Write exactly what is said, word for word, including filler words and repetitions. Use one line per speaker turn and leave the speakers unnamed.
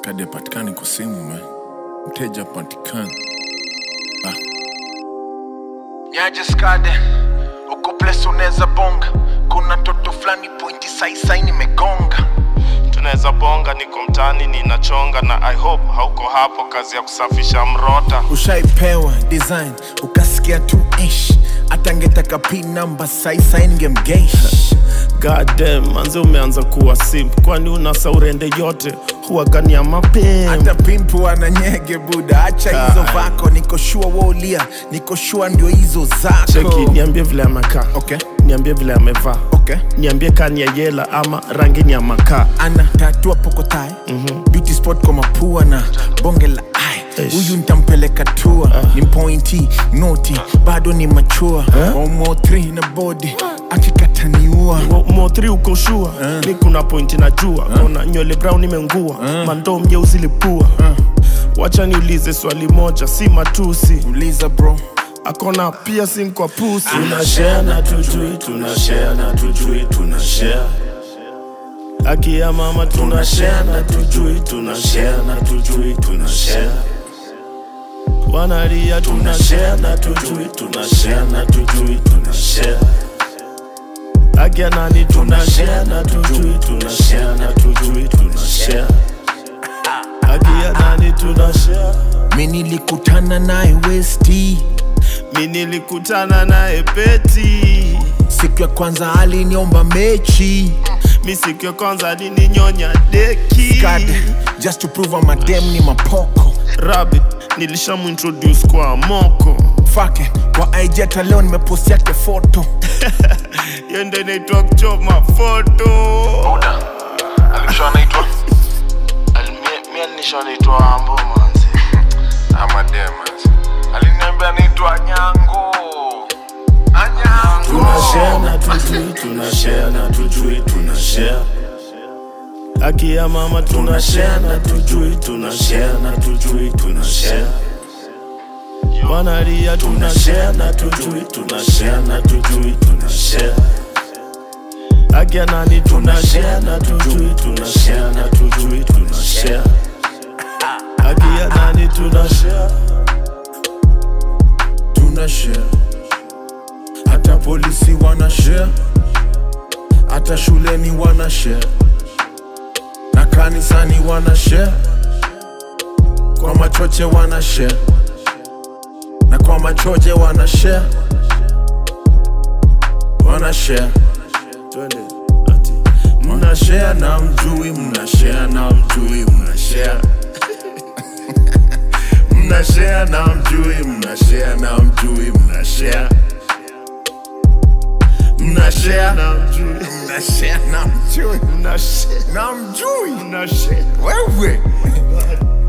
Skade patikani kwa simu man. Mteja patikani. Ah.
Nyaje Skade, uko place uneza bonga. Kuna toto flani pointi sai sai nimegonga.
Tuneza bonga niko mtani ninachonga. Na I hope hauko hapo kazi ya kusafisha mrota.
Ushaipewa design, ukasikia tu ish. Atangetaka pin number sai sai ningemgeish.
God damn, manze umeanza kuwa simp. Kwani unasa urende yote huwa gani ya mapim.
Hata pimpu ananyege buda. Acha hizo vako, niko sure wolia. Niko sure ndio hizo zako.
Cheki, niambie vile ameka.
Okay.
Niambie vile ameva.
Okay.
Niambie kani ya yela ama rangi ni ya maka.
Ana tatua poko tai. mm -hmm. Beauty spot kwa mapua na bonge la ai. Huyu nitampeleka tour. uh. Ni pointy, naughty, bado ni mature. uh. Omo three na body akikataniua.
Mo three uko sure. uh. Ni kuna pointi na jua. uh. Kona nywele brown imengua. uh. Mando mnyeusi lipua. uh. Wacha niulize swali moja, si matusi.
Uliza bro.
Akona piercing kwa pussy.
Tunashare na tujui, tunashare na tujui, tunashare.
Aki ya mama
tunashare na tujui, tunashare na tujui, tunashare.
Wanaria
tunashare na tujui, tunashare na tujui, tunashare.
Aki ya nani
tunashare na tujui, tunashare na tujui, tunashare.
Aki ya nani tunashare.
Mimi nilikutana naye Westie.
Mimi nilikutana naye Peti.
Siku ya kwanza aliniomba mechi.
Mi siku ya kwanza alininyonya deki.
Skade, just to prove I'm a damn ni mapoko.
Rabbit, nilishamu introduce kwa moko.
Fuck it, kwa I G leo nimepost yake photo.
Yende inaitwa kuchoma photo.
Buda, alisho anaitwa? Mimi alisho anaitwa Ambo manzi. Ama demons. Aliniambia anaitwa Nyango. Anyango.
Tunashare na tujui, tunashare na tujui, tunashare.
Aki ya mama
tunashare na tujui, tunashare na tujui, tunashare.
Wanaria
tunashare na tujui, tunashare na tujui, tunashare.
Aki ya nani
tunashare na tujui, tunashare na tujui, tunashare.
Aki ya nani tunashare.
Tunashare. Hata polisi wana share. Hata shuleni wana share. Na kanisani wana share. Kwa machoche wana share. Na kwa machoche wana share. Wana share. Mna share na mjui, mna share na mjui, mna share. Mna share na mjui, mna share na mjui, mna share. Mna share na mjui, mna share na mjui,
Mna share
na mjui,
mna share.
wewe.